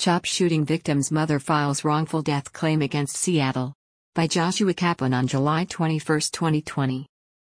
CHOP shooting victim's mother files wrongful death claim against Seattle. By Joshua Kaplan on July 21, 2020.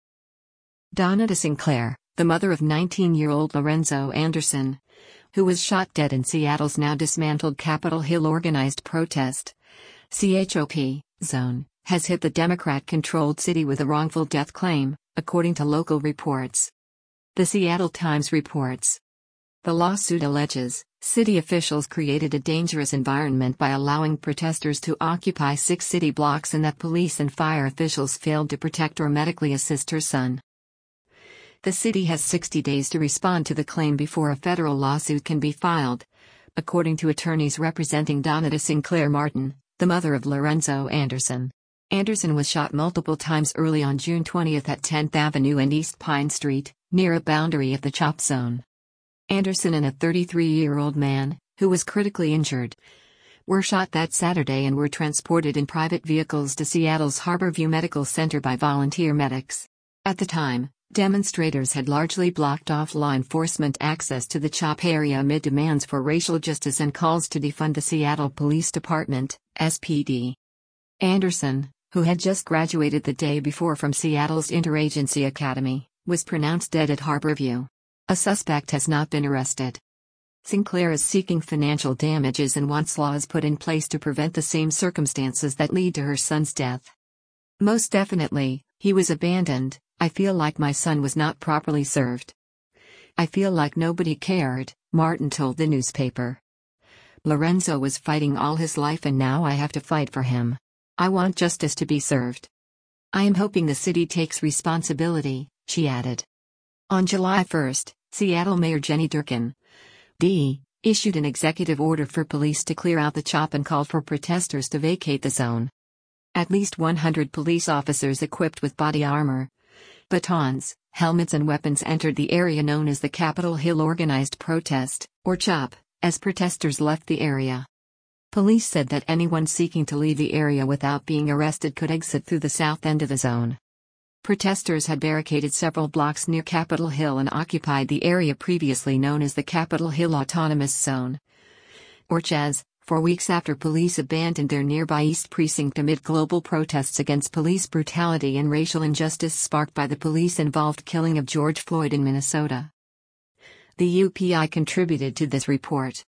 Donata Sinclair, the mother of 19-year-old Lorenzo Anderson, who was shot dead in Seattle's now dismantled Capitol Hill organized protest (CHOP) zone, has hit the Democrat-controlled city with a wrongful death claim, according to local reports. The Seattle Times reports. The lawsuit alleges, city officials created a dangerous environment by allowing protesters to occupy 6 city blocks and that police and fire officials failed to protect or medically assist her son. The city has 60 days to respond to the claim before a federal lawsuit can be filed, according to attorneys representing Donata Sinclair Martin, the mother of Lorenzo Anderson. Anderson was shot multiple times early on June 20 at 10th Avenue and East Pine Street, near a boundary of the CHOP zone. Anderson and a 33-year-old man, who was critically injured, were shot that Saturday and were transported in private vehicles to Seattle's Harborview Medical Center by volunteer medics. At the time, demonstrators had largely blocked off law enforcement access to the CHOP area amid demands for racial justice and calls to defund the Seattle Police Department, SPD. Anderson, who had just graduated the day before from Seattle's Interagency Academy, was pronounced dead at Harborview. A suspect has not been arrested. Sinclair is seeking financial damages and wants laws put in place to prevent the same circumstances that lead to her son's death. Most definitely, he was abandoned. I feel like my son was not properly served. I feel like nobody cared, Martin told the newspaper. Lorenzo was fighting all his life and now I have to fight for him. I want justice to be served. I am hoping the city takes responsibility, she added. On July 1, Seattle Mayor Jenny Durkan, D., issued an executive order for police to clear out the CHOP and called for protesters to vacate the zone. At least 100 police officers equipped with body armor, batons, helmets and weapons entered the area known as the Capitol Hill Organized Protest, or CHOP, as protesters left the area. Police said that anyone seeking to leave the area without being arrested could exit through the south end of the zone. Protesters had barricaded several blocks near Capitol Hill and occupied the area previously known as the Capitol Hill Autonomous Zone, or CHAZ, for weeks after police abandoned their nearby East Precinct amid global protests against police brutality and racial injustice sparked by the police-involved killing of George Floyd in Minnesota. The UPI contributed to this report.